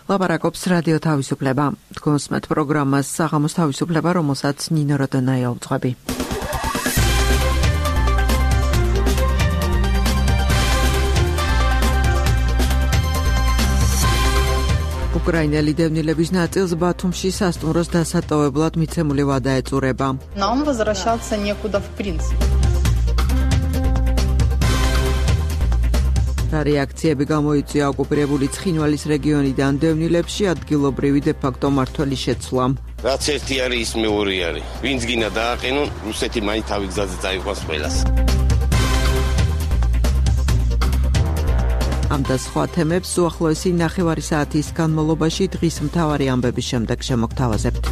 ლაპარაკობს რადიო თავისუფლება. თქვენსმეთ პროგრამას საღამოს თავისუფლება, რომელსაც ნინო როდონაია უძღვები. უკრაინელი დევნილების ნაწილს ბათუმში სასტუმროს დასატოვებლად მიცემული ვადა ეწურება. Нам возвращаться некуда в принципе. რეაქციები გამოიწვია ოკუპირებული ცხინვალის რეგიონიდან დევნილებში ადგილობრივი დე-ფაქტო მმართველის შეცვლამ. რაც ერთი არის ის მეორე არის. ვინც გინდა დააყენონ, რუსეთი მაინც თავი გზაზე წაიყვანს ყველას. ამ და სხვა თემებს უახლოესი ნახევარი საათის განმავლობაში დღის მთავარი ამბების შემდეგ შემოგთავაზებთ.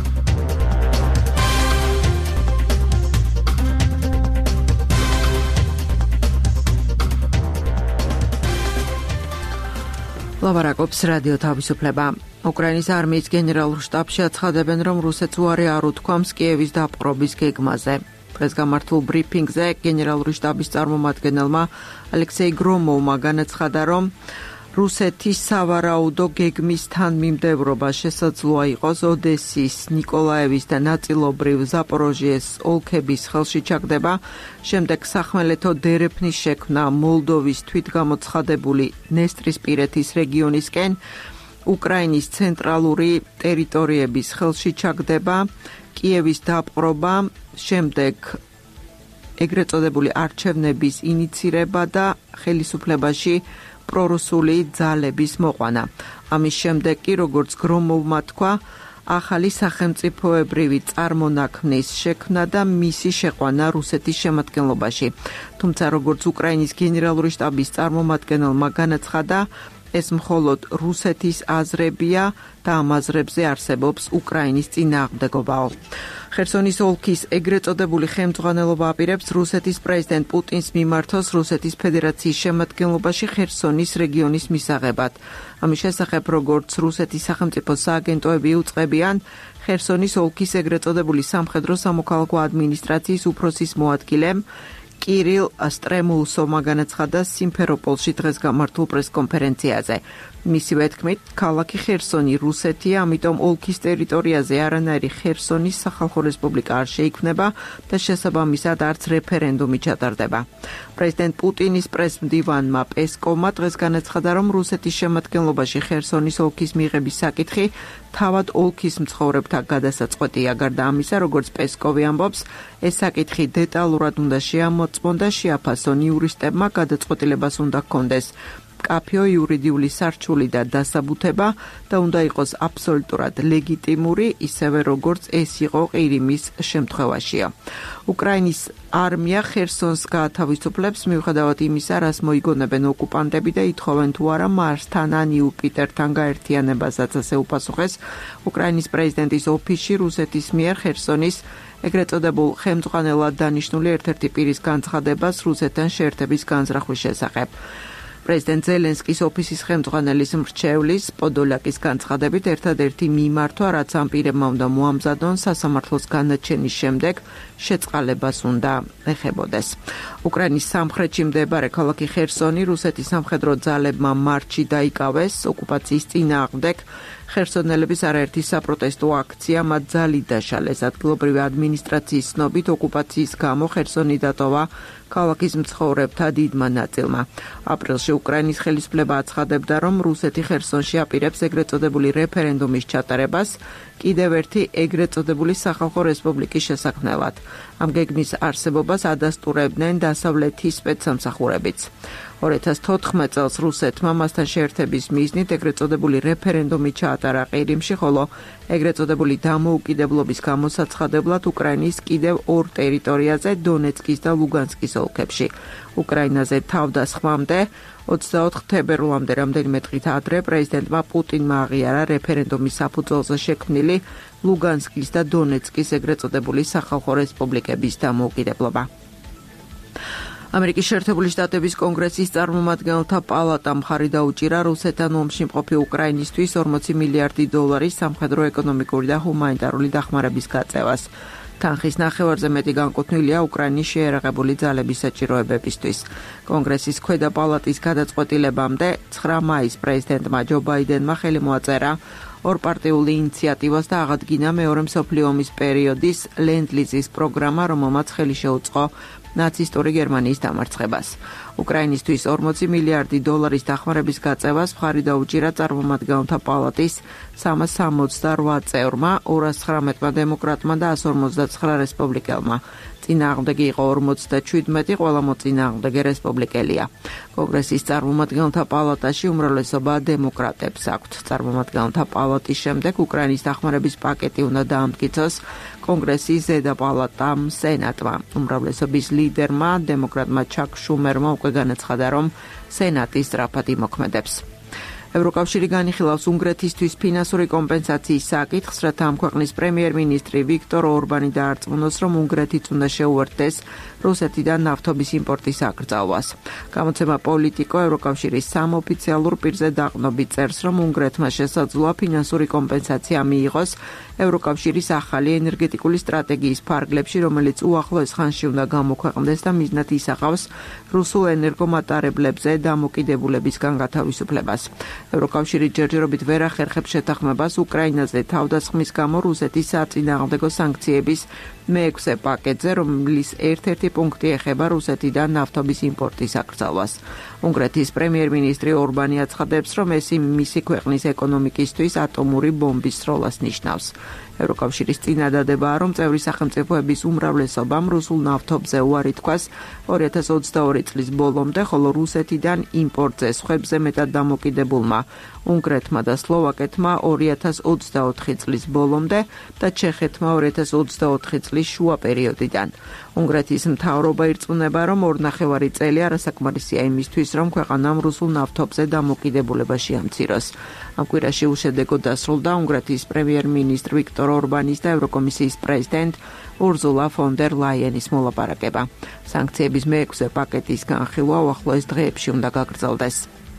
ლაპარაკობს რადიო თავისუფლება. უკრაინის არმიის გენერალურ შტაბში აცხადებენ, რომ რუსეთს უარი არ უთქვამს კიევის დაპყრობის გეგმაზე. დღეს გამართულ ბრიფინგზე გენერალური შტაბის წარმომადგენელმა ალექსეი გრომოვმა განაცხადა, რომ რუსეთის სავარაუდო გეგმის თანმიმდევრობა შესაძლოა იყოს ოდესის, ნიკოლაევის და ნაწილობრივ ზაპოროჟიეს ოლქების ხელში ჩაგდება, შემდეგ სახმელეთო დერეფნის შექმნა მოლდოვის თვითგამოცხადებული ნესტრისპირეთის რეგიონისკენ, უკრაინის ცენტრალური ტერიტორიების ხელში ჩაგდება, კიევის დაპყრობა, შემდეგ ეგრეთ წოდებული არჩევნების ინიცირება და ხელისუფლებაში პრორუსული ძალების მოყვანა. ამის შემდეგ კი, როგორც გრომოვმა თქვა, ახალი სახელმწიფოებრივი წარმონაქმნის შექმნა და მისი შეყვანა რუსეთის შემადგენლობაში. თუმცა, როგორც უკრაინის გენერალური შტაბის წარმომადგენელმა განაცხადა, ეს მხოლოდ რუსეთის აზრებია და ამ აზრებზე არსებობს უკრაინის წინააღმდეგობაო. ხერსონის ოლქის ეგრეთ წოდებული ხელმძღვანელობა აპირებს რუსეთის პრეზიდენტ პუტინს მიმართოს რუსეთის ფედერაციის შემადგენლობაში ხერსონის რეგიონის მისაღებად. ამის შესახებ, როგორც რუსეთის სახელმწიფო სააგენტოები უწყებიან, ხერსონის ოლქის ეგრეთ წოდებული სამხედრო სამოქალაქო ადმინისტრაციის უფროსის მოადგილემ კირილ სტრემულსოვმა განაცხადა სიმფეროპოლში დღეს გამართულ პრესკონფერენციაზე. მისივე თქმით, ქალაქი ხერსონი რუსეთია, ამიტომ ოლქის ტერიტორიაზე არანაირი ხერსონის სახალხო რესპუბლიკა არ შეიქმნება და შესაბამისად არც რეფერენდუმი ჩატარდება. პრეზიდენტ პუტინის პრესმდივანმა პესკოვმა დღეს განაცხადა, რომ რუსეთის შემადგენლობაში ხერსონის ოლქის მიღების საკითხი თავად ოლქის მცხოვრებთა გადასაწყვეტია. გარდა ამისა, როგორც პესკოვი ამბობს, ეს საკითხი დეტალურად უნდა შეამოწმონ და შეაფასონ იურისტებმა, გადაწყვეტილებას უნდა ჰქონდეს კაფეო იურიდიული სარჩული და დასაბუთება და უნდა იყოს აბსოლუტურად ლეგიტიმური, ისევე როგორც ეს იყო ყირიმის შემთხვევაშია. უკრაინის არმია ხერსონს გაათავისუფლებს მიუხედავად იმისა, რას მოიგონებენ ოკუპანტები და ითხოვენ თუ არა მარსთან ან იუპიტერთან გაერთიანებასაც, ასე უპასუხეს უკრაინის პრეზიდენტის ოფისში რუსეთის მიერ ხერსონის ეგრეთ წოდებულ ხელმძღვანელად დანიშნული ერთ-ერთი პირის განცხადებას რუსეთთან შეერთების განზრახვის შესახებ. პრეზიდენტ ზელენსკის ოფისის ხელმძღვანელის მრჩევლის პოდოლაკის განცხადებით ერთადერთი მიმართვა, რაც ამ პირებმა უნდა მოამზადონ სასამართლოს განაჩენის შემდეგ შეწყალებას უნდა ეხებოდეს. უკრაინის სამხრეთში მდებარე ქალაქი ხერსონი რუსეთის სამხედრო ძალებმა მარტში დაიკავეს ოკუპაციის წინააღმდეგ. ხერსონელების არაერთი საპროტესტო აქცია მათ ძალით დაშალეს. ადგილობრივი ადმინისტრაციის ცნობით ოკუპაციის გამო ხერსონი დატოვა ქალაქის მცხოვრებთა დიდმა ნაწილმა. აპრილში უკრაინის ხელისუფლება აცხადებდა, რომ რუსეთი ხერსონში აპირებს ეგრეთ წოდებული რეფერენდუმის ჩატარებას კიდევ ერთი ეგრეთ წოდებული სახალხო რესპუბლიკის შესაქმნელად. ამ გეგმის არსებობას ადასტურებდნენ დასავლეთის სპეცსამსახურებიც. 2014 წელს რუსეთმა მასთან შეერთების მიზნით ეგრეთ წოდებული რეფერენდუმი ჩაატარა ყირიმში, ხოლო ეგრეთ წოდებული დამოუკიდებლობის გამოსაცხადებლად უკრაინის კიდევ ორ ტერიტორიაზე, დონეცკის და ლუგანსკის ოლქებში. უკრაინაზე თავდასხმამდე 24 თებერვლამდე რამდენიმე დღით ადრე პრეზიდენტმა პუტინმა აღიარა რეფერენდუმის საფუძველზე შექმნილი ლუგანსკის და დონეცკის ეგრეთ წოდებული სახალხო რესპუბლიკების დამოუკიდებლობა. ამერიკის შეერთებული შტატების კონგრესის წარმომადგენელთა პალატამ მხარი დაუჭირა რუსეთთან ომში მყოფი უკრაინისთვის $40 მილიარდი სამხედრო, ეკონომიკური და ჰუმანიტარული დახმარების გაწევას. თანხის ნახევარზე მეტი განკუთვნილია უკრაინის შეერაღებული ძალების საჭიროებებისთვის. კონგრესის ქვედა პალატის გადაწყვეტილებამდე 9 მაისს პრეზიდენტმა ჯო ბაიდენმა ხელი მოაწერა ორპარტიული ინიციატივას და აღადგინა მეორე მსოფლიო ომის პერიოდის ლენდ-ლიზის პროგრამა, რომელმაც ხელი შეუწყო ნაცისტური გერმანიის დამარცხებას. უკრაინისთვის 40 მილიარდი დოლარის დახმარების გაწევას მხარი დაუჭირა წარმომადგენელთა პალატის 368 წევრმა, 219-მა დემოკრატმა და 159 რესპუბლიკელმა. წინააღმდეგი იყო 57, ყველა მოწინააღმდეგე რესპუბლიკელია. კონგრესის წარმომადგენელთა პალატაში უმრავლესობა დემოკრატებს აქვთ. წარმომადგენელთა პალატის შემდეგ უკრაინის დახმარების პაკეტი უნდა დაამტკიცოს კონგრესის ზედა პალატამ სენატმა. უმრავლესობის ლიდერმა, დემოკრატმა ჩაკ შუმერმა უკვე განაცხადა, რომ სენატი სწრაფად იმოქმედებს. ევროკავშირი განიხილავს უნგრეთისთვის ფინანსური კომპენსაციის საკითხს, რათა ამ ქვეყნის პრემიერ-მინისტრი ვიქტორ ორბანი დაარწმუნოს, რომ უნგრეთიც უნდა შეუერთდეს რუსეთიდან ნავთობის იმპორტის აკრძალვას. გამოცემა პოლიტიკო ევროკავშირის სამოფიციალურ პირზე დაყრდნობით წერს, რომ უნგრეთმა შესაძლოა ფინანსური კომპენსაცია მიიღოს ევროკავშირის ახალი ენერგეტიკული სტრატეგიის ფარგლებში, რომელიც უახლოეს ხანში უნდა გამოქვეყნდეს და მიზნად ისახავს რუსულ ენერგომატარებლებზე დამოკიდებულებისგან გათავისუფლებას. ევროკავშირი ჯერჯერობით ვერ ახერხებს შეთანხმებას უკრაინაზე თავდასხმის გამო რუსეთის საწინააღმდეგო სანქციების მე-6 პაკეტზე, რომლის ერთ-ერთი პუნქტი ეხება რუსეთიდან ნავთობის იმპორტის აკრძალვას. უნგრეთის პრემიერ-მინისტრი ორბანი აცხადებს, რომ ეს მისი ქვეყნის ეკონომიკისთვის ატომური ბომბის სროლას ნიშნავს. ევროკავშირის წინადადებაა, რომ წევრი სახელმწიფოების უმრავლესობამ რუსულ ნავთობზე უარი თქვას 2022 წლის ბოლომდე, ხოლო რუსეთიდან იმპორტზე სხვებზე მეტად დამოკიდებულმა უნგრეთმა და სლოვაკეთმა 2024 წლის ბოლომდე და ჩეხეთმა 2024 წლის შუა პერიოდიდან. უნგრეთის მთავრობა ირწმუნება, რომ 2.5 წელი არასაკმარისია იმისთვის, რომ ქვეყანამ რუსულ ნავთობზე დამოკიდებულება შეამციროს. ამ კვირაში უშედეგოდ დასრულდა უნგრეთის პრემიერ-მინისტრ ვიქტორ ორბანის და ევროკომისიის პრეზიდენტ ურზულა ფონ დერ ლაიენის მოლაპარაკება. სანქციების მე-6 პაკეტის განხილვა უახლოეს დღეებში უნდა გაგრძელდეს.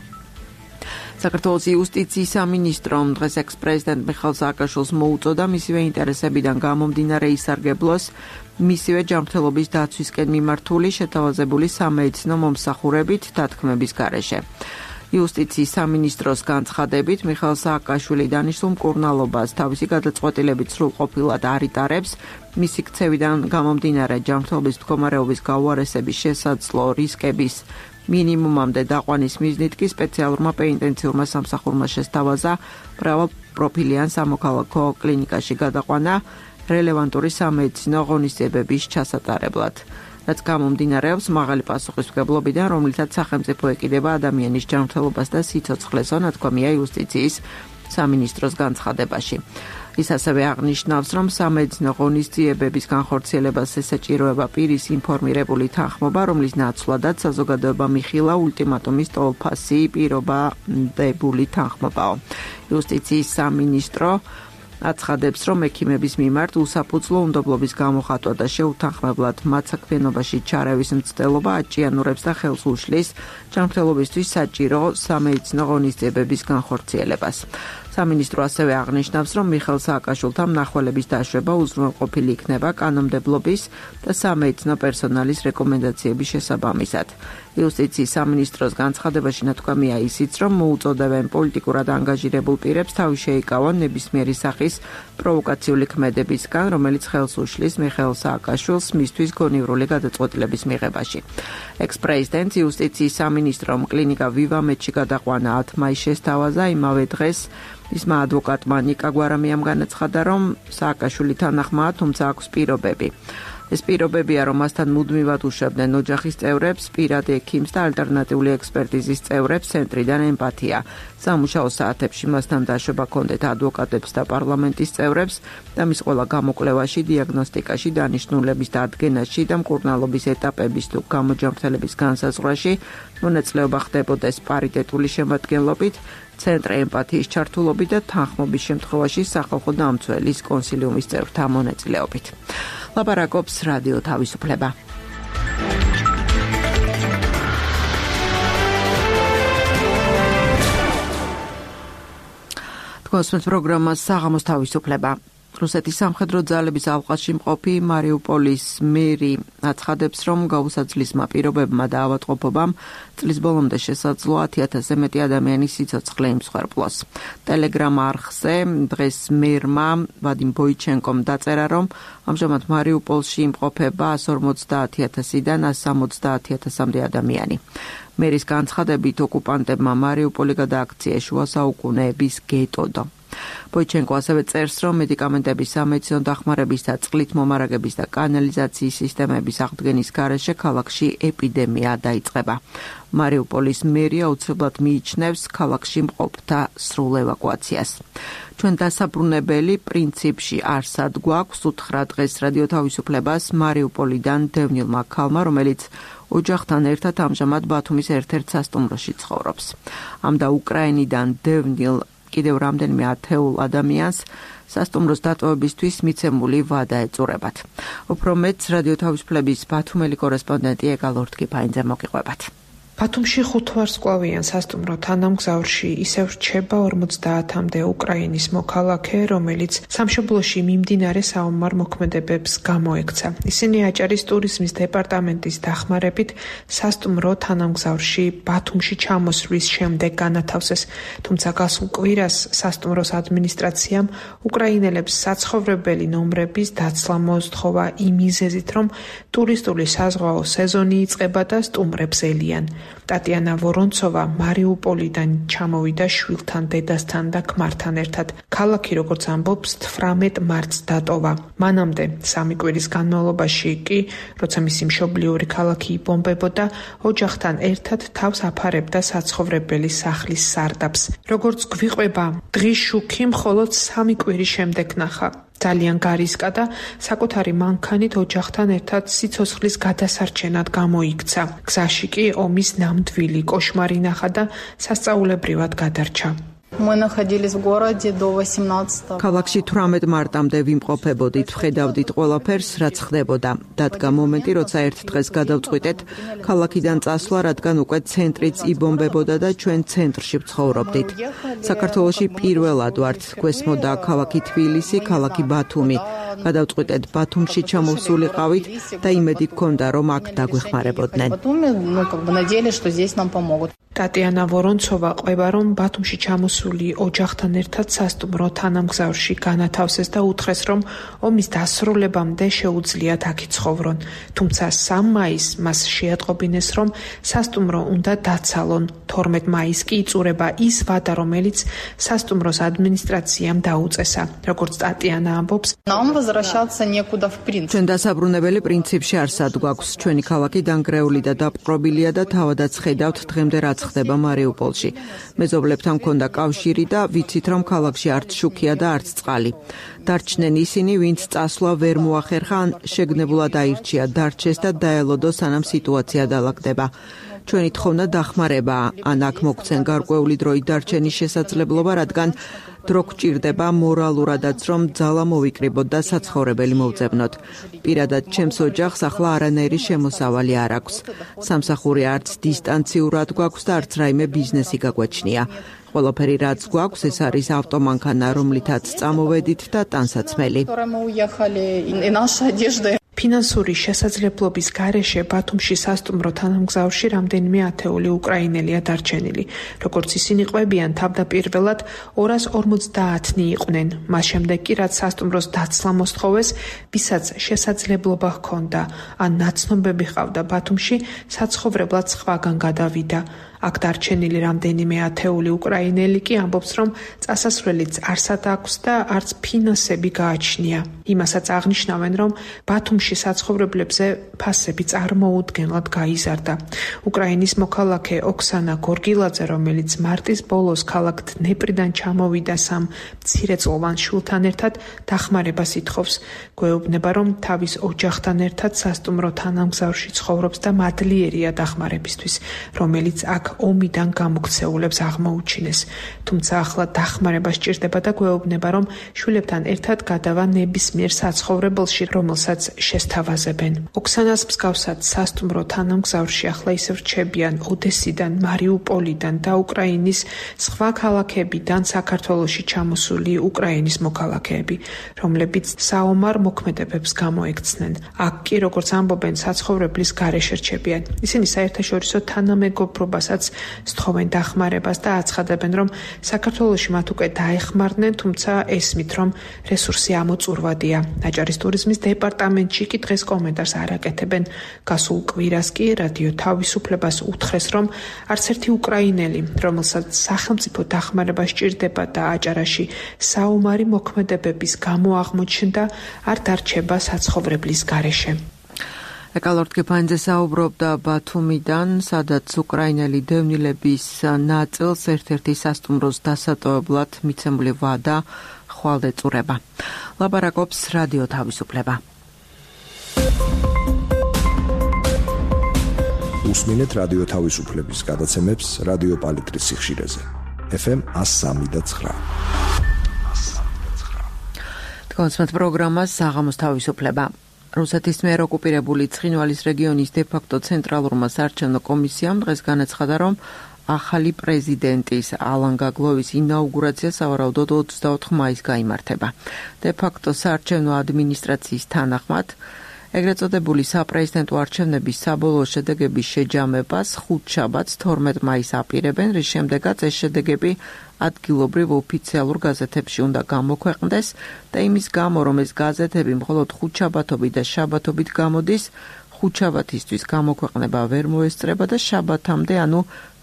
საქართველოს იუსტიციის სამინისტრომ დღეს ექს-პრეზიდენტ მიხეილ სააკაშვილს მოუწოდა მისივე ინტერესებიდან გამომდინარე ისარგებლოს მისივე ჯანმრთელობის დაცვისკენ მიმართული შეთავაზებული სამედიცინო მომსახურებით დათქმების გარეშე. იუსტიციის სამინისტროს განცხადებით მიხეილ სააკაშვილი დანიშნულ მკურნალობას თავისი გადაწყვეტილებით სრულყოფილად არ იტარებს, მისი ქცევიდან გამომდინარე ჯანმრთელობის მდგომარეობის გაუარესების შესაძლო რისკების მინიმუმამდე დაყვანის მიზნით კი სპეციალურმა პენიტენციურმა სამსახურმა შესთავაზა მრავალპროფილიან სამოქალაქო კლინიკაში გადაყვანა რელევანტური სამედიცინო ღონისძიებების ჩასატარებლად. რაც გამომდინარეობს მაღალი პასუხისმგებლობიდან, რომლითაც სახელმწიფო ეკიდება ადამიანის ჯანმრთელობას და სიცოცხლეს, ნათქვამია იუსტიციის სამინისტროს განცხადებაში. ის ასევე აღნიშნავს, რომ სამედიცინო ღონისძიებების განხორციელებას ესაჭიროება პირის ინფორმირებული თანხმობა, რომლის ნაცვლადაც საზოგადოება მიხილა ულტიმატუმის ტოლფასი პირობადებული თანხმობაო. იუსტიციის სამინისტრო აცხადებს, რომ ექიმების მიმართ უსაფუძვლო უნდობლობის გამოხატვა და შეუთანხმებლად მათ საქმიანობაში ჩარევის მცდელობა აჭიანურებს და ხელს უშლის ჯანმრთელობისთვის საჭირო სამედიცინო ღონისძიებების განხორციელებას. სამინისტრო ასევე აღნიშნავს, რომ მიხეილ სააკაშვილთან მნახველების დაშვება უზრუნველყოფილი იქნება კანონმდებლობის და სამედიცინო პერსონალის რეკომენდაციების შესაბამისად. იუსტიციის სამინისტროს განცხადებაში ნათქვამია ისიც, რომ მოუწოდებენ პოლიტიკურად ანგაჟირებულ პირებს თავი შეიკავონ ნებისმიერი სახის პროვოკაციული ქმედებისგან, რომელიც ხელს უშლის მიხეილ სააკაშვილს მისთვის გონივრული გადაწყვეტილების მიღებაში. ექს-პრეზიდენტ იუსტიციის სამინისტრომ კლინიკა ვივამედში გადაყვანა 10 მაისს შესთავაზა, იმავე დღეს მისმა ადვოკატმა ნიკა გვარამიამ განაცხადა, რომ სააკაშვილი თანახმაა, თუმცა აქვს პირობები. ეს პირობებია, რომ მასთან მუდმივად უშვებდნენ ოჯახის წევრებს, პირად ექიმს და ალტერნატიული ექსპერტიზის წევრებს ცენტრიდან ემპათია. სამუშაო საათებში მასთან დაშვება ჰქონდეთ ადვოკატებს და პარლამენტის წევრებს და მის ყველა გამოკვლევაში, დიაგნოსტიკაში, დანიშნულების დადგენაში და მკურნალობის ეტაპების თუ გამოჯანმრთელების განსაზღვრაში მონაწილეობა ხდებოდეს პარიტეტული შემადგენლობით, ცენტრ ემპათიის ჩართულობით და თანხმობის შემთხვევაში სახალხო დამცველის კონსილიუმის წევრთა მონაწილეობით. ლაპარაკობს რადიო თავისუფლება. თქვენს პროგრამას საღამოს თავისუფლება. რუსეთის სამხედრო ძალების ალყაში მყოფი მარიუპოლის მერი აცხადებს, რომ გაუსაძლისმა პირობებმა და ავადმყოფობამ წლის ბოლომდე შესაძლოა 1000-ზე მეტი ადამიანი სიცოცხლე იმსხვერპლოს. ტელეგრამ არხზე დღეს მერმა ვადიმ ბოიჩენკომ დაწერა, რომ ამჟამად მარიუპოლში იმყოფება 150,000-დან 170,000-მდე ადამიანი. მერის განცხადებით, ოკუპანტებმა მარიუპოლი გადააქციეს შუა საუკუნეების გეტოდო. ბოიჩენკო ასევე წერს, რომ მედიკამენტების სამედიცინო დახმარების და წყლით მომარაგების და კანალიზაციის სისტემების აღდგენის გარეშე ქალაქში ეპიდემია დაიწყება. მარიუპოლის მერია უცებლად მიიჩნევს ქალაქში მყოფთა სრულ ევაკუაციას. ჩვენ დასაბრუნებელი პრინციპში არსად გვაქვს, უთხრა დღეს რადიო თავისუფლებას მარიუპოლიდან დევნილმა ქალმა, რომელიც ოჯახთან ერთად ამჟამად ბათუმის ერთ-ერთ სასტუმროში ცხოვრობს. ამ და უკრაინიდან დევნილ კიდევ რამდენიმე ათეულ ადამიანს სასტუმროს დატოვებისთვის მიცემული ვადა ეწურებათ. უფრო მეტს რადიო თავისუფლების ბათუმელი კორესპონდენტი ეგალ ორთქიფაინძე მოგიყვებათ. ბათუმში 5 ვარსკვლავიან სასტუმრო თანამგზავრში ისევ რჩება 50-მდე უკრაინის მოქალაქე, რომელიც სამშობლოში მიმდინარე საომარ მოქმედებებს გამოექცა. ისინი აჭარის ტურიზმის დეპარტამენტის დახმარებით სასტუმრო თანამგზავრში ბათუმში ჩამოსვლის შემდეგ განათავსეს, თუმცა გასულ კვირას სასტუმროს ადმინისტრაციამ უკრაინელებს საცხოვრებელი ნომრების დაცლა მოსთხოვა იმ მიზეზით, რომ ტურისტული საზღვაო სეზონი იწყება და სტუმრებს ელიან. ტატიანა ვორონცოვა მარიუპოლიდან ჩამოვიდა შვილთან, დედასთან და ქმართან ერთად. ქალაქი, როგორც ამბობს, 18 მარტს დატოვა. მანამდე 3 კვირის განმავლობაში კი, როცა მისი მშობლიური ქალაქი იბომბებოდა, ოჯახთან ერთად თავს აფარებდა საცხოვრებელი სახლის სარდაფს. როგორც გვიყვება, დღის შუქი მხოლოდ 3 კვირის შემდეგ ნახა. ძალიან გარისკა და საკუთარი მანქანით ოჯახთან ერთად სიცოცხლის გადასარჩენად გამოიქცა. გზაში კი ომის ნამდვილი კოშმარი ნახა და სასწაულებრივად გადარჩა. Мы находились в городе до 18. ქალაქში 18 მარტამდე ვიმყოფებოდით, ვხედავდით ყველაფერს, რაც ხდებოდა. დადგა მომენტი, როცა ერთ დღეს გადავწყვიტეთ ქალაქიდან წასვლა, რადგან უკვე ცენტრიც იბომბებოდა და ჩვენ ცენტრში ვცხოვრობდით. საქართველოში პირველად ვართ, გვესმოდა ქალაქი თბილისი, ქალაქი ბათუმი. გადავწყვიტეთ ბათუმში ჩამოვსულიყავით და იმედი გქონდა, რომ აქ დაგვეხმარებოდნენ. ტატიანა ვორონცოვა ყვება, რომ ბათუმში ჩამოსული ოჯახთან ერთად სასტუმრო თანამგზავრში განათავსეს და უთხრეს, რომ ომის დასრულებამდე შეუძლიათ აქ იცხოვრონ. თუმცა 3 მაისს მას შეატყობინეს, რომ სასტუმრო უნდა დაცალონ. 12 მაისს კი იწურება ის ვადა, რომელიც სასტუმროს ადმინისტრაციამ დაუწესა. როგორც ტატიანა ამბობს, Нам возвращаться некуда в принципе. ჩვენ დასაბრუნებელი პრინციპში არსად გვაქვს. ჩვენი ქალაქი დანგრეული და დაპყრობილია და თავადაც ხედავთ დღემდე რაც ხდება მარიუპოლში. მეზობლებთან მქონდა კავშირი და ვიცით, რომ ქალაქში არც შუქია და არც წყალი. დარჩნენ ისინი, ვინც წასვლა ვერ მოახერხა, ან შეგნებულად აირჩია დარჩეს და დაელოდო, სანამ სიტუაცია დაალაგდება. ჩვენი თხოვნა დახმარებაა, ან აქ მოგცენ გარკვეული დროით დარჩენის შესაძლებლობა, რადგან დრო გჭირდება მორალურადაც, რომ ძალა მოვიკრიბოთ და საცხოვრებელი მოვძებნოთ. პირადად ჩემს ოჯახს ახლა არანაირი შემოსავალი არ აქვს. სამსახური არც დისტანციურად გვაქვს და არც რაიმე ბიზნესი გაგვაჩნია. ყველაფერი რაც გვაქვს, ეს არის ავტომანქანა, რომლითაც წამოვედით და ტანსაცმელი. ფინანსური შესაძლებლობის გარეშე ბათუმში სასტუმრო თანამგზავრში რამდენიმე ათეული უკრაინელია დარჩენილი. როგორც ისინი ყვებიან, თავდაპირველად 250-ნი იყვნენ. მას შემდეგ კი რაც სასტუმროს დაცლა მოსთხოვეს, ვისაც შესაძლებლობა ჰქონდა, ან ნაცნობები ჰყავდა ბათუმში, საცხოვრებლად სხვაგან გადავიდა. აქ დარჩენილი რამდენიმე ათეული უკრაინელი კი ამბობს, რომ წასასვლელიც არსად აქვს და არც ფინანსები გააჩნია. იმასაც აღნიშნავენ, რომ ბათუმში საცხოვრებლებზე ფასები წარმოუდგენლად გაიზარდა. უკრაინის მოქალაქე ოქსანა გორგილაძე, რომელიც მარტის ბოლოს ქალაქ დნეპრიდან ჩამოვიდა 3 მცირეწლოვან შვილთან ერთად, დახმარებას ითხოვს. გვეუბნება, რომ თავის ოჯახთან ერთად სასტუმრო თანამგზავრში ცხოვრობს და მადლიერია დახმარებისთვის, რომელიც აქ ომიდან გამოქცეულებს აღმოუჩინეს. თუმცა ახლა დახმარება სჭირდება და გვეუბნება, რომ შვილებთან ერთად გადავა ნებისმიერ საცხოვრებელში, რომელსაც შესთავაზებენ. ოქსანას მსგავსად სასტუმრო თანამგზავრში ახლა ისევ რჩებიან ოდესიდან, მარიუპოლიდან და უკრაინის სხვა ქალაქებიდან საქართველოში ჩამოსული უკრაინის მოქალაქეები, რომლებიც საომარ მოქმედებებს გამოექცნენ. აქ კი, როგორც ამბობენ, საცხოვრებლის გარეშე რჩებიან. ისინი საერთაშორისო თანამეგობრობასაც სთხოვენ დახმარებას და აცხადებენ, რომ საქართველოში მათ უკვე დაეხმარნენ, თუმცა ესმით, რომ რესურსი ამოწურვადია. აჭარის ტურიზმის დეპარტამენტში კი დღეს კომენტარს არ აკეთებენ. გასულ კვირას კი რადიო თავისუფლებას უთხრეს, რომ არც ერთი უკრაინელი, რომელსაც სახელმწიფო დახმარება სჭირდება და აჭარაში საომარი მოქმედებების გამო აღმოჩნდა, არ დარჩება საცხოვრებლის გარეშე. ეკალორდ გეფანიძე საუბრობდა ბათუმიდან, სადაც უკრაინელი დევნილების ნაწილს ერთ-ერთი სასტუმროს დასატოვებლად მიცემული ვადა ხვალ ეწურება. ლაპარაკობს რადიო თავისუფლება. უსმინეთ რადიო თავისუფლების გადაცემებს რადიო პალიტრის სიხშირეზე. FM 103.9. კონსმეთ პროგრამას საღამოს თავისუფლება. რუსეთის მიერ ოკუპირებული ცხინვალის რეგიონის დე-ფაქტო ცენტრალურმა საარჩევნო კომისიამ დღეს განაცხადა, რომ ახალი პრეზიდენტის ალან გაგლოვის ინაუგურაცია სავარაუდოდ 24 მაისს გაიმართება. დე-ფაქტო საარჩევნო ადმინისტრაციის თანახმად, ეგრეთ წოდებული საპრეზიდენტო არჩევნების საბოლოო შედეგების შეჯამებას ხუთშაბათს 12 მაისს აპირებენ, რის შემდეგაც ეს შედეგები ადგილობრივ ოფიციალურ გაზეთებში უნდა გამოქვეყნდეს და იმის გამო, რომ ეს გაზეთები მხოლოდ ხუთშაბათობით და შაბათობით გამოდის, ხუთშაბათისთვის გამოქვეყნება ვერ მოესწრება და შაბათამდე, ანუ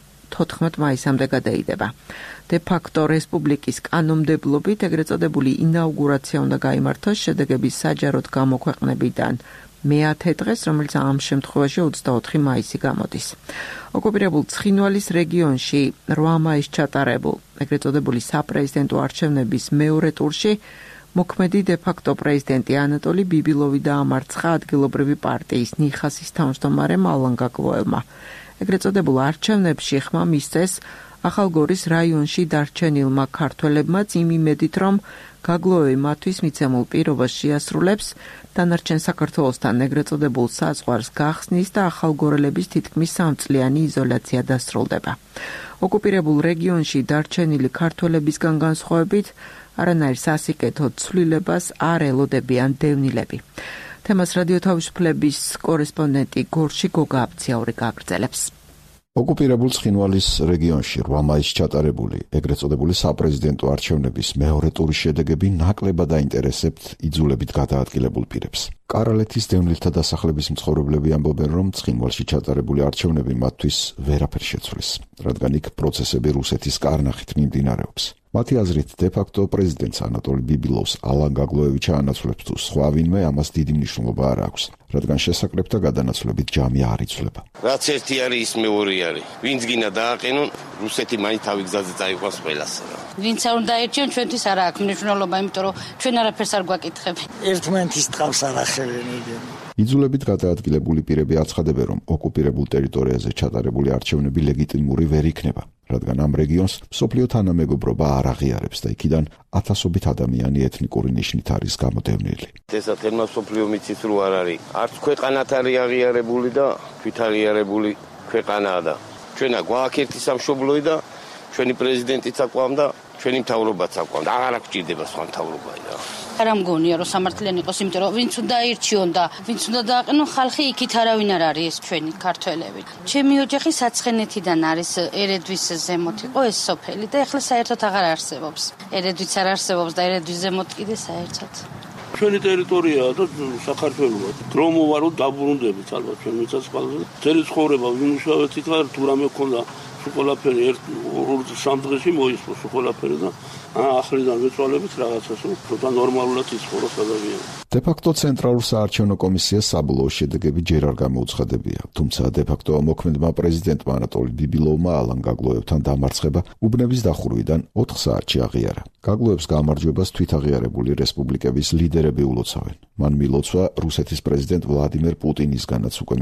14 მაისამდე გადაიდება. დე-ფაქტო რესპუბლიკის კანონმდებლობით ეგრეთ წოდებული ინაუგურაცია უნდა გაიმართოს შედეგების საჯაროდ გამოქვეყნებიდან მე-10 დღეს, რომელიც ამ შემთხვევაში 24 მაისი გამოდის. ოკუპირებულ ცხინვალის რეგიონში 8 მაისს ჩატარებულ ეგრეთ წოდებული საპრეზიდენტო არჩევნების მეორე ტურში მოქმედი დე-ფაქტო პრეზიდენტი ანატოლი ბიბილოვი დაამარცხა ადგილობრივი პარტიის ნიხასის თავმჯდომარემ ალან გაგლოევმა. ეგრეთ წოდებულ არჩევნებში ხმა მისცეს ახალგორის რაიონში დარჩენილმა ქართველებმაც იმ იმედით, რომ გაგლოევი მათთვის მიცემულ პირობას შეასრულებს, დანარჩენ საქართველოსთან ეგრეთ წოდებულ საზღვარს გახსნის და ახალგორელების თითქმის 3 წლიანი იზოლაცია დასრულდება. ოკუპირებულ რეგიონში დარჩენილი ქართველებისგან განსხვავებით, არანაირ სასიკეთო ცვლილებას არ ელოდებიან დევნილები. თემას რადიო თავისუფლების კორესპონდენტი გორში გოგა აბციაური გაგრძელებს. ოკუპირებულ ცხინვალის რეგიონში 8 მაისს ჩატარებული ეგრეთ წოდებული საპრეზიდენტო არჩევნების მეორე ტურის შედეგები ნაკლებად აინტერესებთ იძულებით გადაადგილებულ პირებს. კარალეთის დევნილთა დასახლების მცხოვრებლები ამბობენ, რომ ცხინვალში ჩატარებული არჩევნები მათთვის ვერაფერს შეცვლის, რადგან იქ პროცესები რუსეთის კარნახით მიმდინარეობს. მათი აზრით, დე-ფაქტო პრეზიდენტს ანატოლი ბიბილოვს ალან გაგლოევი ჩაანაცვლებს თუ სხვა ვინმე, ამას დიდი მნიშვნელობა არ აქვს, რადგან შესაკრებთა გადანაცვლებით ჯამი არ იცვლება. რაც ერთი არის, ის მეორე არის. ვინც გინდა დააყენონ, რუსეთი მაინც თავი გზაზე წაიყვანს ყველას. ვინც არ უნდა აერჩიონ, ჩვენთვის არ აქვს მნიშვნელობა, იმიტომ რომ ჩვენ არაფერს არ გვაკითხებენ. ერთმანეთის ტყავს არ ახევენ იგენ. იძულებით გადაადგილებული პირები აცხადებენ, რომ ოკუპირებულ ტერიტორიაზე ჩატარებული არჩევნები ლეგიტიმური ვერ იქნება, რადგან ამ რეგიონს მსოფლიო თანამეგობრობა არ აღიარებს და იქიდან ათასობით ადამიანი ეთნიკური ნიშნით არის გამოდევნილი. ესა თემა მსოფლიო მიცით რო არ არის. არც ქვეყანათ არის აღიარებული და თვით აღიარებული ქვეყანაა და ჩვენა გვაქვს ერთი სამშობლოი და ჩვენი პრეზიდენტიც აკვამ და ჩვენი მთავრობაც აკვამ და აღარ გვჭირდება სხვა მთავრობა და არ ამგონია რომ სამართლიანი იყოს, იმიტომ რომ ვინც უნდა აირჩიონ და ვინც უნდა დააყენონ, ხალხი იქით არავინ არ არის ეს ჩვენი ქართველები. ჩემი ოჯახი საცხენეთიდან არის, ერედვის ზემოთ იყო ეს სოფელი და ეხლა საერთოდ აღარ არსებობს. ერედვიც არ არსებობს და ერედვის ზემოთ კიდე საერთოდ. ჩვენი ტერიტორიაა და საქართველოა. დრო მოვარო დაბრუნდებით ალბათ ჩვენ მიწასყვალზე. ძელი ცხოვრება ვიმუშავეთ იქ თუ რამე ქონდა სულ ორ სამ დღეში მოისმო სულ და ახლიდან ვეცვალებით რაღაცას ცოტა ნორმალურად იცხოვროს ადამიანი. დე-ფაქტო ცენტრალურ საარჩევნო კომისიას საბოლოო შედეგები ჯერ არ გამოუცხადებია, თუმცა დე-ფაქტო მოქმედმა პრეზიდენტმა ანატოლი ბიბილოვმა ალან გაგლოევთან დამარცხება უბნების დახურვიდან 4 საათში აღიარა. გაგლოევს გამარჯვებას თვითაღიარებული რესპუბლიკების ლიდერები ულოცავენ. მან მილოცვა რუსეთის პრეზიდენტ ვლადიმერ პუტინისგანაც უკვე მიიღო.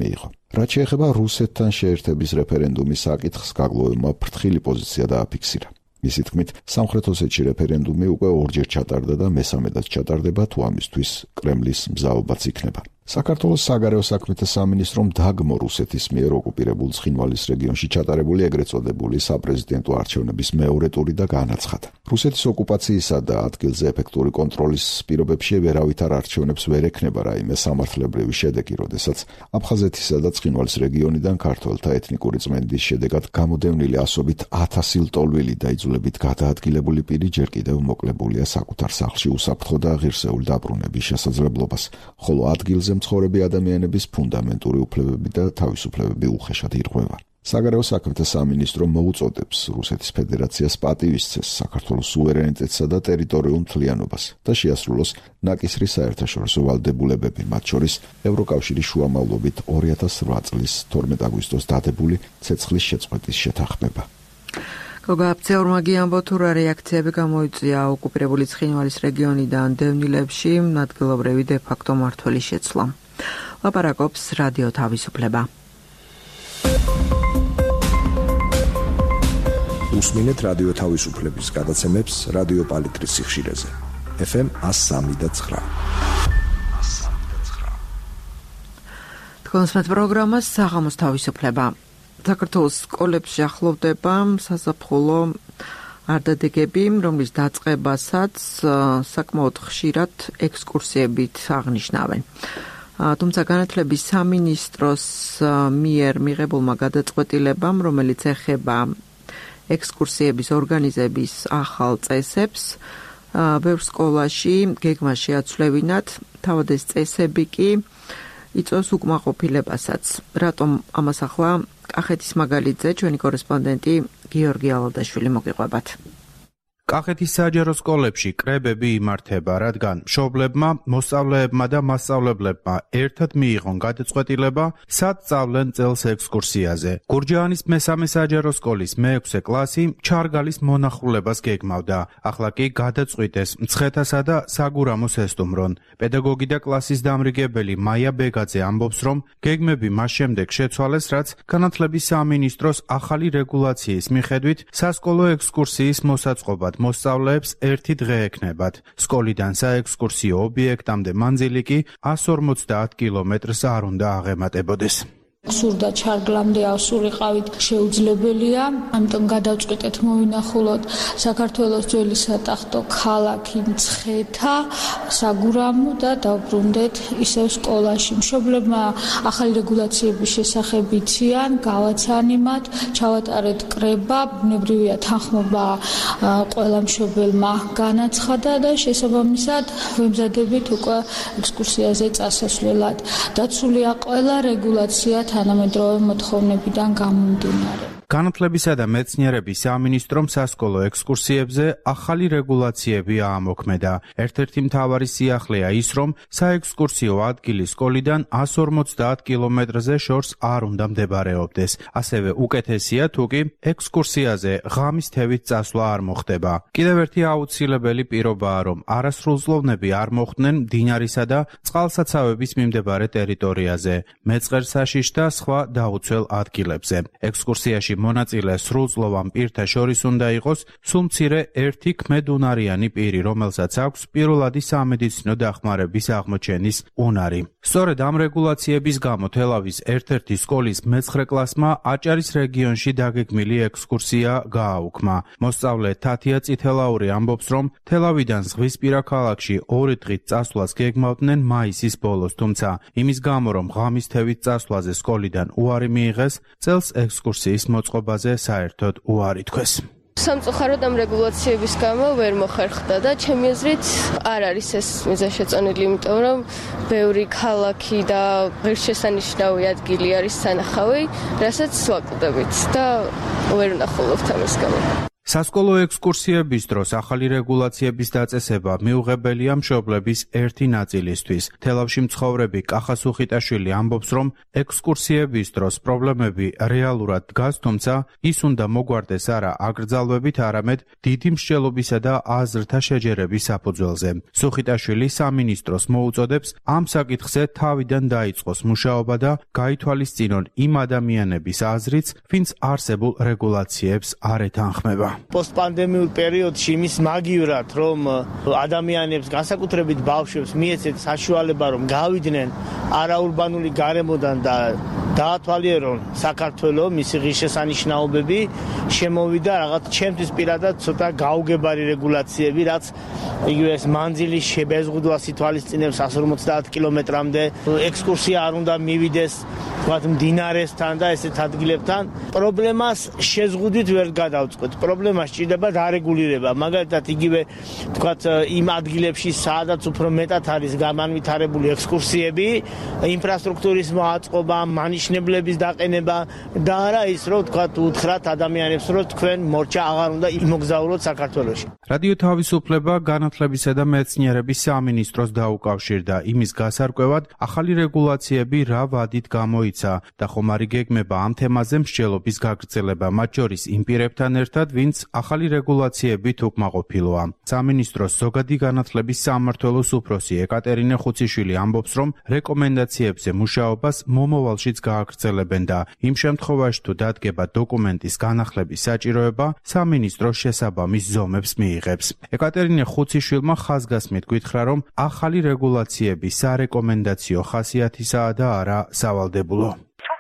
რაც შეეხება რუსეთთან შეერთების რეფერენდუმის საკითხს, გაგლოვებმა ფრთხილი პოზიცია დააფიქსირა. მისი თქმით, სამხრეთ ოსეთში რეფერენდუმი უკვე ორჯერ ჩატარდა და მესამედაც ჩატარდება, თუ ამისთვის კრემლის მზაობაც იქნება. საქართველოს საგარეო საქმეთა სამინისტრომ დაგმო რუსეთის მიერ ოკუპირებულ ცხინვალის რეგიონში ჩატარებული ეგრეთ წოდებული საპრეზიდენტო არჩევნების მეორე ტური და განაცხადა. რუსეთის ოკუპაციისა და ადგილზე ეფექტური კონტროლის პირობებში ვერავითარ არჩევნებს ვერ ექნება რაიმე სამართლებრივი შედეგი, როდესაც აფხაზეთისა და ცხინვალის რეგიონიდან ქართველთა ეთნიკური წმენდის შედეგად გამოდევნილი ასობით 1000 ლტოლვილი და იძულებით გადაადგილებული პირი ჯერ კიდევ მოკლებულია საკუთარ სახლში უსაფრთხო და ღირსეული დაბრუნების შესაძლებლობას, ხოლო ადგილზე მცხოვრები ადამიანების ფუნდამენტური უფლებები და თავისუფლებები უხეშად ირღვევა. საგარეო საქმეთა სამინისტრო მოუწოდებს რუსეთის ფედერაციას პატივისცეს საქართველოს სუვერენიტეტსა და ტერიტორიულ მთლიანობას და შეასრულოს ნაკისრი საერთაშორისო ვალდებულებები, მათ შორის ევროკავშირის შუამავლობით 2008 წლის 12 აგვისტოს დადებული ცეცხლის შეწყვეტის შეთანხმება. გოგაბცეურმაგი ამბობ, თუ რა რეაქციები გამოიწვია ოკუპირებული ცხინვალის რეგიონიდან დევნილებში ადგილობრივი დე-ფაქტო მმართველის შეცვლა. ლაპარაკობს რადიო თავისუფლება. უსმინეთ რადიო თავისუფლების გადაცემებს რადიო პალიტრის სიხშირეზე. FM 103.9. თქვენს პროგრამას საღამოს თავისუფლება. საქართველოს სკოლებში ახლოვდება საზაფხულო არდადეგები, რომლის დაწყებასაც საკმაოდ ხშირად ექსკურსიებით აღნიშნავენ. თუმცა განათლების სამინისტროს მიერ მიღებულმა გადაწყვეტილებამ, რომელიც ეხება ექსკურსიების ორგანიზების ახალ წესებს, ბევრ სკოლაში გეგმა შეაცვლევინათ, თავად ეს წესები კი იწვევს უკმაყოფილებასაც. რატომ ამას ახლა კახეთის მაგალითზე ჩვენი კორესპონდენტი გიორგი ალოდაშვილი მოგიყვებათ. კახეთის საჯარო სკოლებში კრებები იმართება, რადგან მშობლებმა, მოსწავლეებმა და მასწავლებლებმა ერთად მიიღონ გადაწყვეტილება, სად სწავლენ წელს ექსკურსიაზე. გურჯაანის მესამე საჯარო სკოლის მე-6 კლასი ჩარგალის მონახულებას გეგმავდა. ახლა კი გადაწყვიტეს მცხეთასა და საგურამოს ესტუმრონ. პედაგოგი და კლასის დამრიგებელი მაია ბეგაძე ამბობს, რომ გეგმები მას შემდეგ შეცვალეს, რაც განათლების სამინისტროს ახალი რეგულაციის მიხედვით სასკოლო ექსკურსიის მოსაწყობად მოსწავლეებს ერთი დღე ექნებათ. სკოლიდან საექსკურსიო ობიექტამდე მანძილი კი 150 კილომეტრს არ უნდა აღემატებოდეს. სურდა ჩარგლამდე ავსულიყავით შეუძლებელია, ამიტომ გადავწყვიტეთ მოვინახულოთ საქართველოს ძველი სატახტო ქალაქი მცხეთა, საგურამო და დავბრუნდეთ ისევ სკოლაში. მშობლებმა ახალი რეგულაციების შესახებ იციან, გავაცანიმათ, ჩავატარეთ კრება, ბუნებრივია თანხმობა ყველა მშობელმა განაცხადა და შესაბამისად ვემზადებით უკვე ექსკურსიაზე წასასვლელად. დაცულია ყველა რეგულაცია თანამედროვე მოთხოვნებიდან გამომდინარე. განათლებისა და მეცნიერების სამინისტრომ სასკოლო ექსკურსიებზე ახალი რეგულაციები აამოქმედა. ერთ-ერთი მთავარი სიახლეა ის, რომ საექსკურსიო ადგილი სკოლიდან 150 კილომეტრზე შორს არ უნდა მდებარეობდეს. ასევე უკეთესია, თუ კი ექსკურსიაზე ღამის თევით წასვლა არ მოხდება. კიდევ ერთი აუცილებელი პირობაა, რომ არასრულწლოვნები არ მოხვდნენ მდინარისა და წყალსაცავების მიმდებარე ტერიტორიაზე, მეწყერსაშიშ და სხვა დაუცველ ადგილებზე. ექსკურსიაში მონაწილე სრულწლოვან პირთა შორის უნდა იყოს სულ მცირე ერთი ქმედუნარიანი პირი, რომელსაც აქვს პირველადი სამედიცინო დახმარების აღმოჩენის უნარი. სწორედ ამ რეგულაციების გამო თელავის ერთ-ერთი სკოლის მე-9 კლასმა აჭარის რეგიონში დაგეგმილი ექსკურსია გააუქმა. მოსწავლე თათია წითელაური ამბობს, რომ თელავიდან ზღვისპირა ქალაქში 2 დღით წასვლას გეგმავდნენ მაისის ბოლოს, თუმცა იმის გამო, რომ ღამის თევით წასვლაზე სკოლიდან უარი მიიღეს, წელს ექსკურსიის მოწყობაზე საერთოდ უარი თქვეს. სამწუხაროდ ამ რეგულაციების გამო ვერ მოხერხდა და ჩემი აზრით არ არის ეს მიზანშეწონილი, იმიტომ რომ ბევრი ქალაქი და ღირსშესანიშნავი ადგილი არის სანახავი, რასაც ვაკვდებით და ვერ ვნახულობთ ამის გამო. სასკოლო ექსკურსიების დროს ახალი რეგულაციების დაწესება მიუღებელია მშობლების ერთი ნაწილისთვის. თელავში მცხოვრები კახა სუხიტაშვილი ამბობს, რომ ექსკურსიების დროს პრობლემები რეალურად დგას, თუმცა ის უნდა მოგვარდეს არა აკრძალვებით, არამედ დიდი მსჯელობისა და აზრთა შეჯერების საფუძველზე. სუხიტაშვილი სამინისტროს მოუწოდებს ამ საკითხზე თავიდან დაიწყოს მუშაობა და გაითვალისწინონ იმ ადამიანების აზრიც, ვინც არსებულ რეგულაციებს არ ეთანხმება. Post-pandemiურ პერიოდში იმის მაგივრად, რომ ადამიანებს, განსაკუთრებით ბავშვებს მიეცეთ საშუალება, რომ გავიდნენ არაურბანული გარემოდან და დაათვალიერონ საქართველოს მისი ღირსშესანიშნაობები, შემოვიდა რაღაც ჩემთვის პირადად ცოტა გაუგებარი რეგულაციები, რაც იგივე ეს მანძილის შებეზღუდვას ითვალისწინებს 150 კილომეტრამდე, ექსკურსია არ უნდა მივიდეს თქვათ მდინარესთან და ესეთ ადგილებთან. პრობლემას შეზღუდვით ვერ გადავწყვეტ. პრობლემა სჭირდება დარეგულირება. მაგალითად იგივე თქვათ იმ ადგილებში, სადაც უფრო მეტად არის გამანვითარებული ექსკურსიები, ინფრასტრუქტურის მოაწყობა, მანიშნებლების დაყენება და არა ის, რომ თქვათ უთხრათ ადამიანებს, რომ თქვენ მორჩა აღარ უნდა იმოგზაუროთ საქართველოში. რადიო თავისუფლება განათლებისა და მეცნიერების სამინისტროს დაუკავშირდა იმის გასარკვევად, ახალი რეგულაციები რა ვადით გამოიცა და ხომ არ იგეგმება ამ თემაზე მსჯელობის გაგრძელება, მათ შორის იმ პირებთან ერთად, ვინც ახალი რეგულაციებით უკმაყოფილოა. სამინისტროს ზოგადი განათლების სამმართველოს უფროსი ეკატერინე ხუციშვილი ამბობს, რომ რეკომენდაციებზე მუშაობას მომავალშიც გააგრძელებენ და იმ შემთხვევაში თუ დადგება დოკუმენტის განახლების საჭიროება, სამინისტრო შესაბამის ზომებს მიიღებს. ეკატერინე ხუციშვილმა ხაზგასმით გითხრა, რომ ახალი რეგულაციები სარეკომენდაციო ხასიათისაა და არა სავალდებულო.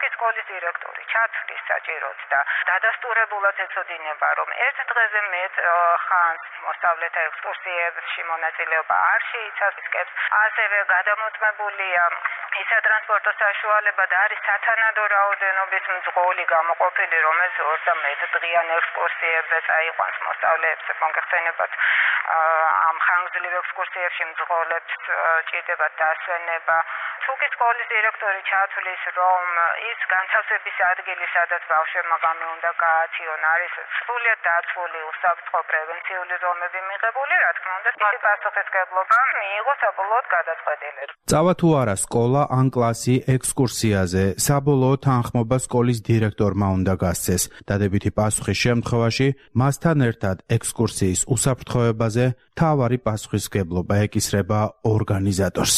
დადასტურებულად ეცოდინება, რომ ერთ დღეზე მეტ ხანს მოსწავლეთა ექსკურსიებში მონაწილეობა არ შეიცავს, ასევე გადამოწმებულია ის სატრანსპორტო საშუალება და არის სათანადო რაოდენობის მძღოლი გამოყოფილი, რომელიც 21 დღიან ექსკურსიებზე წაიყვანს მოსწავლეებს, მოგეხსენებათ ამ ხანგრძლივ ექსკურსიებში მძღოლებს ჭირდება დასვენება. თუკი სკოლის დირექტორი ჩათვლის, რომ ის განთავსების ადგილი, სადაც ბავშვებმა ღამე უნდა გაათიონ, არის სრულიად დაცული უსაფრთხო პრევენციული ზომები მიღებული, რა თქმა უნდა, მისი პასუხისმგებლობა მიიღო საბოლოოდ გადაწყვეტილება. წავა თუ არა სკოლა ან კლასი ექსკურსიაზე, საბოლოო თანხმობა სკოლის დირექტორმა უნდა გასცეს. დადებითი პასუხის შემთხვევაში მასთან ერთად ექსკურსიის უსაფრთხოებაზე მთავარი პასუხისმგებლობა ეკისრება ორგანიზატორს.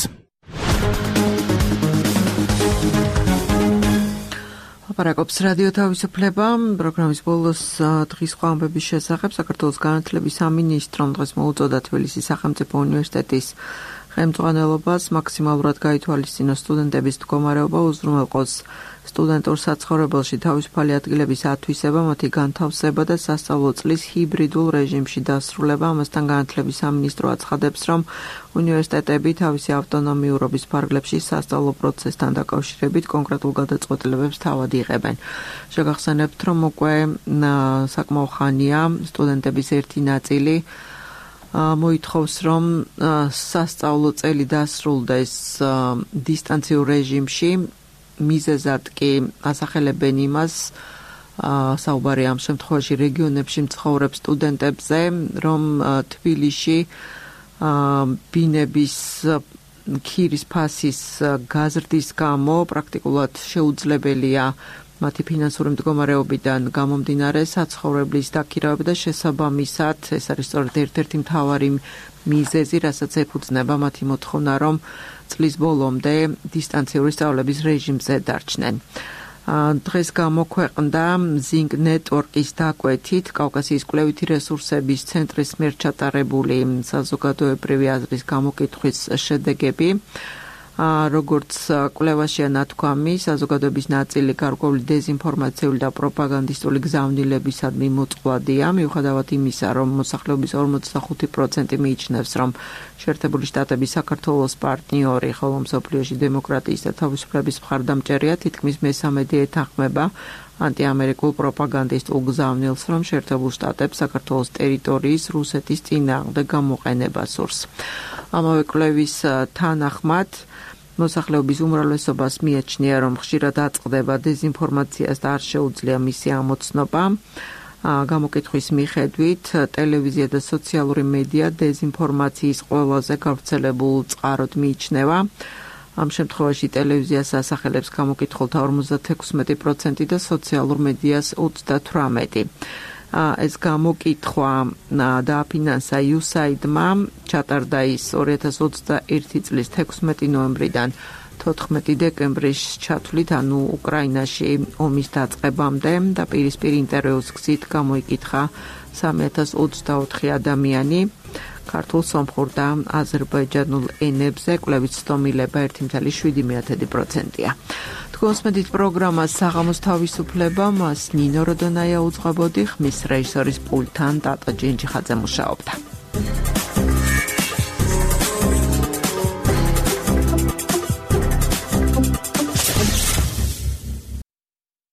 ლაპარაკობს რადიო თავისუფლება. პროგრამის ბოლოს დღის სხვა ამბების შესახებ საქართველოს განათლების სამინისტრომ დღეს მოუწოდა თბილისის სახელმწიფო უნივერსიტეტის ხელმძღვანელობას მაქსიმალურად გაითვალისწინოს სტუდენტების მდგომარეობა, უზრუნველყოს სტუდენტურ საცხოვრებელში თავისუფალი ადგილების ათვისება, მათი განთავსება და სასწავლო წლის ჰიბრიდულ რეჟიმში დასრულება. ამასთან განათლების სამინისტრო აცხადებს, რომ უნივერსიტეტები თავისი ავტონომიურობის ფარგლებში სასწავლო პროცესთან დაკავშირებით კონკრეტულ გადაწყვეტილებებს თავად იღებენ. შეგახსენებთ, რომ უკვე საკმაო ხანია სტუდენტების ერთი ნაწილი მოითხოვს, რომ სასწავლო წელი დასრულდეს დისტანციურ რეჟიმში. მიზეზად კი ასახელებენ იმას, საუბარი ამ შემთხვევაში რეგიონებში მცხოვრებ სტუდენტებზე, რომ თბილისში ბინების ქირის ფასის გაზრდის გამო პრაქტიკულად შეუძლებელია მათი ფინანსური მდგომარეობიდან გამომდინარე საცხოვრებლის დაქირავება და შესაბამისად ეს არის სწორედ ერთ-ერთი მთავარი მიზეზი, რასაც ეფუძნება მათი მოთხოვნა, რომ წლის ბოლომდე დისტანციური სწავლების რეჟიმზე დარჩნენ. დღეს გამოქვეყნდა Zing Network-ის დაკვეთით კავკასიის კვლევითი რესურსების ცენტრის მიერ ჩატარებული საზოგადოებრივი აზრის გამოკითხვის შედეგები. როგორც კვლევაშია ნათქვამი, საზოგადოების ნაწილი გარკვეული დეზინფორმაციული და პროპაგანდისტული გზავნილებისადმი მოწყვლადია, მიუხედავად იმისა, რომ მოსახლეობის 45% მიიჩნევს, რომ შეერთებული შტატები საქართველოს პარტნიორი, ხოლო მსოფლიოში დემოკრატიის და თავისუფლების მხარდამჭერია, თითქმის მესამედი ეთანხმება ანტიამერიკულ პროპაგანდისტულ გზავნილს, რომ შეერთებულ შტატებს საქართველოს ტერიტორიის რუსეთის წინააღმდეგ გამოყენება სურს. ამავე კვლევის თანახმად მოსახლეობის უმრავლესობას მიაჩნია, რომ ხშირად აწყდება დეზინფორმაციას და არ შეუძლია მისი ამოცნობა. გამოკითხვის მიხედვით ტელევიზია და სოციალური მედია დეზინფორმაციის ყველაზე გავრცელებულ წყაროდ მიიჩნევა. ამ შემთხვევაში ტელევიზიას ასახელებს გამოკითხულთა 56% და სოციალურ მედიას 38%. ეს გამოკითხვა დააფინანსა USAID-მა, ჩატარდა ის 2021 წლის 16 ნოემბრიდან 14 დეკემბრის ჩათვლით, ანუ უკრაინაში ომის დაწყებამდე და პირისპირ ინტერვიუს გზით გამოიკითხა 3024 ადამიანი. ქართულ, სომხურ და აზერბაიჯანულ ენებზე კვლევის ცდომილება 1.7%-ია. თქვენს მედით პროგრამას საღამოს თავისუფლება, მას ნინო როდონაია უძღვებოდი, ხმის რეჟისორის პულტთან ტატა ჯენჯიხაძე მუშაობდა.